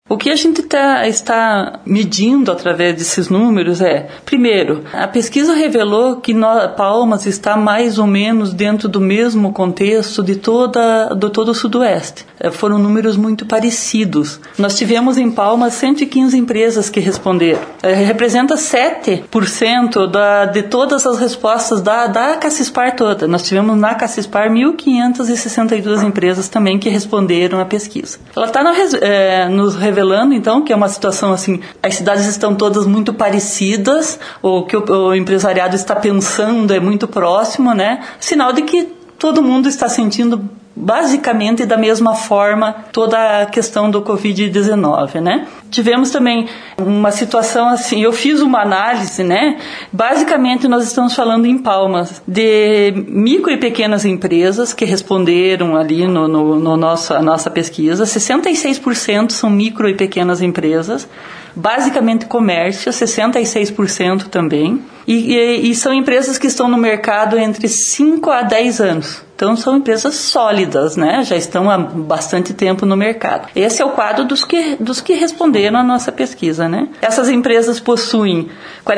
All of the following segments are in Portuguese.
O que a gente está medindo através desses números primeiro, a pesquisa revelou que Palmas está mais ou menos dentro do mesmo contexto de todo o Sudoeste. Foram números muito parecidos. Nós tivemos em Palmas 115 empresas que responderam. Representa 7% de todas as respostas da Cassispar toda. Nós tivemos na Cassispar 1.562 empresas também que responderam à pesquisa. Ela está nos revelando, então, que é uma situação assim, as cidades estão todas muito parecidas, o que o empresariado está pensando é muito próximo, né? Sinal de que todo mundo está sentindo basicamente da mesma forma toda a questão do Covid-19, né? Tivemos também uma situação assim, eu fiz uma análise, né? Basicamente nós estamos falando em Palmas de micro e pequenas empresas que responderam ali a nossa pesquisa. 66% são micro e pequenas empresas, basicamente comércio, 66% também. E são empresas que estão no mercado entre 5 a 10 anos. Então, são empresas sólidas, né? Já estão há bastante tempo no mercado. Esse é o quadro dos que responderam à nossa pesquisa, né? Essas empresas possuem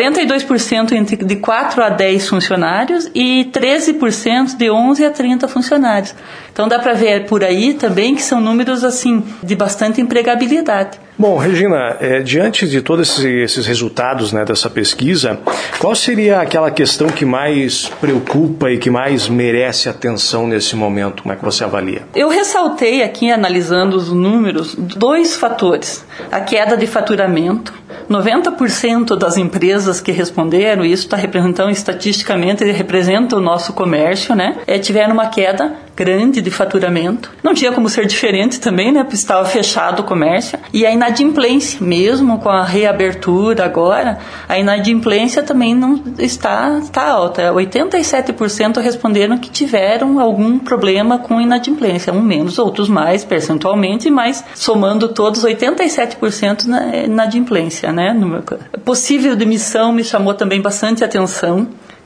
42% de 4 a 10 funcionários e 13% de 11 a 30 funcionários. Então, dá para ver por aí também que são números, assim, de bastante empregabilidade. Bom, Regina, diante de todos esses resultados, né, dessa pesquisa, qual seria aquela questão que mais preocupa e que mais merece atenção nesse momento? Como é que você avalia? Eu ressaltei aqui, analisando os números, 2 fatores. A queda de faturamento. 90% das empresas que responderam, isso está representando estatisticamente, representa o nosso comércio, né? Tiveram uma queda grande de faturamento. Não tinha como ser diferente também, né? Porque estava fechado o comércio. E a inadimplência, mesmo com a reabertura agora, a inadimplência também não está alta. 87% responderam que tiveram algum problema com inadimplência. Um menos, outros mais, percentualmente, mas somando todos, 87% na inadimplência, né? Possível demissão me chamou também bastante atenção.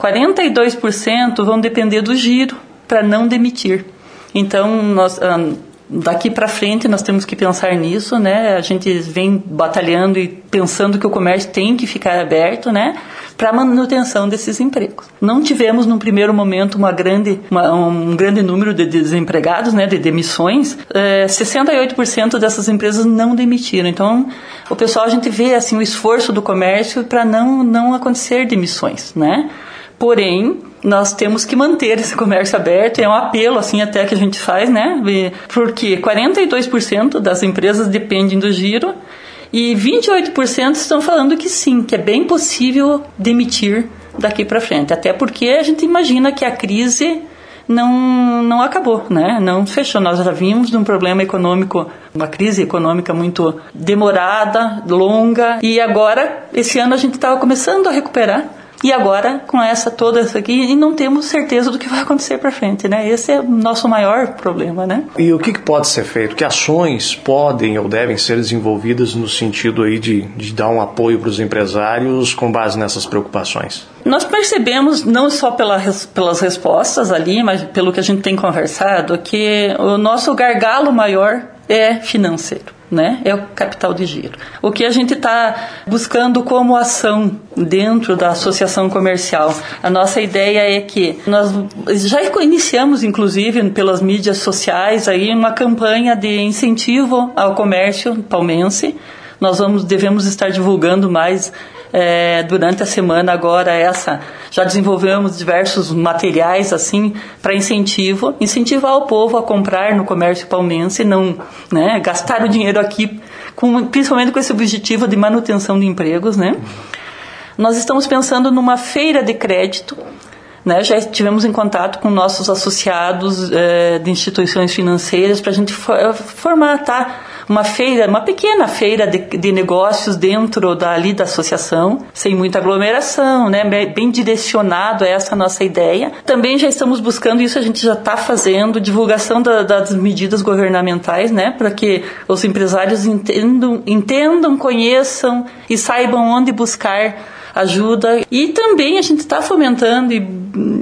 42% vão depender do giro para não demitir. Então, daqui para frente nós temos que pensar nisso, né? A gente vem batalhando e pensando que o comércio tem que ficar aberto, né? Para a manutenção desses empregos. Não tivemos, num primeiro momento, um grande número de desempregados, né? De demissões. 68% dessas empresas não demitiram. Então, o pessoal, a gente vê assim, o esforço do comércio para não acontecer demissões, né? Porém, nós temos que manter esse comércio aberto, é um apelo assim até que a gente faz, né? Porque 42% das empresas dependem do giro e 28% estão falando que sim, que é bem possível demitir daqui para frente. Até porque a gente imagina que a crise não acabou, né? Não fechou. Nós já vimos de um problema econômico, uma crise econômica muito demorada, longa, e agora, esse ano a gente estava começando a recuperar. E agora, com toda essa aqui, e não temos certeza do que vai acontecer para frente, né? Esse é o nosso maior problema, né? E o que pode ser feito? Que ações podem ou devem ser desenvolvidas no sentido aí de dar um apoio para os empresários com base nessas preocupações? Nós percebemos, não só pelas respostas ali, mas pelo que a gente tem conversado, que o nosso gargalo maior é financeiro, né? É o capital de giro. O que a gente está buscando como ação dentro da associação comercial, a nossa ideia é que nós já iniciamos, inclusive, pelas mídias sociais, aí, uma campanha de incentivo ao comércio palmense. Nós devemos estar divulgando mais durante a semana agora já desenvolvemos diversos materiais assim para incentivar o povo a comprar no comércio palmense, não, né, gastar o dinheiro aqui, principalmente com esse objetivo de manutenção de empregos, né? Nós estamos pensando numa feira de crédito, né? Já estivemos em contato com nossos associados de instituições financeiras para a gente formatar uma pequena feira de negócios dentro da associação, sem muita aglomeração, né? Bem direcionado a essa nossa ideia. Também já estamos buscando, isso a gente já está fazendo, divulgação das medidas governamentais, né? Para que os empresários entendam, conheçam e saibam onde buscar ajuda. E também a gente está fomentando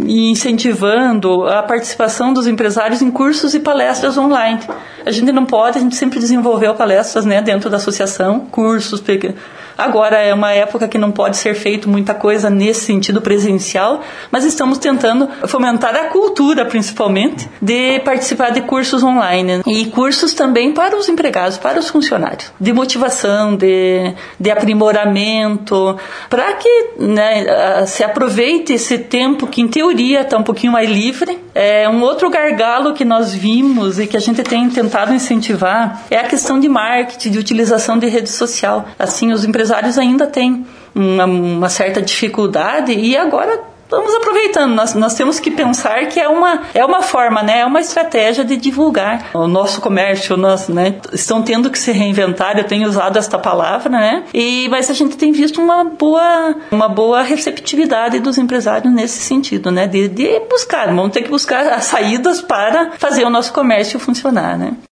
incentivando a participação dos empresários em cursos e palestras online. A gente sempre desenvolveu palestras, né, dentro da associação, cursos. Agora é uma época que não pode ser feito muita coisa nesse sentido presencial, mas estamos tentando fomentar a cultura, principalmente, de participar de cursos online. E cursos também para os empregados, para os funcionários, de motivação, de aprimoramento, para que, né, se aproveite esse tempo que, em teoria, está um pouquinho mais livre. Um outro gargalo que nós vimos e que a gente tem tentado incentivar é a questão de marketing, de utilização de rede social. Assim, os empresários ainda têm uma certa dificuldade e agora estamos aproveitando. Nós temos que pensar que é uma forma, né? É uma estratégia de divulgar o nosso comércio. Né? Estão tendo que se reinventar, eu tenho usado esta palavra, né? Mas a gente tem visto uma boa receptividade dos empresários nesse sentido, né? De buscar, vamos ter que buscar as saídas para fazer o nosso comércio funcionar, né?